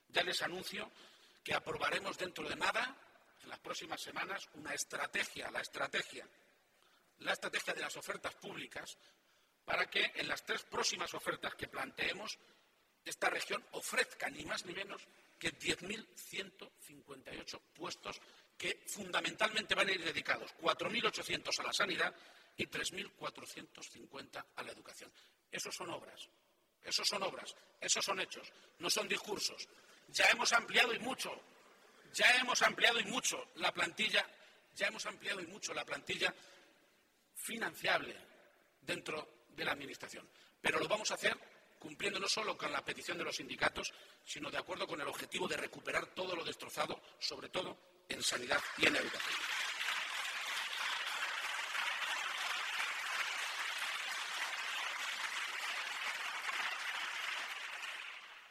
Ya les anuncio que aprobaremos dentro de nada, en las próximas semanas, una estrategia, la estrategia de las ofertas públicas, para que en las 3 próximas ofertas que planteemos, esta región ofrezca ni más ni menos que 10.158 puestos que fundamentalmente van a ir dedicados 4.800 a la sanidad y 3.450 a la educación. Esos son obras, esos son hechos, no son discursos. Ya hemos ampliado y mucho la plantilla, financiable dentro de la Administración. Pero lo vamos a hacer cumpliendo no solo con la petición de los sindicatos, sino de acuerdo con el objetivo de recuperar todo lo destrozado, sobre todo en sanidad y en educación.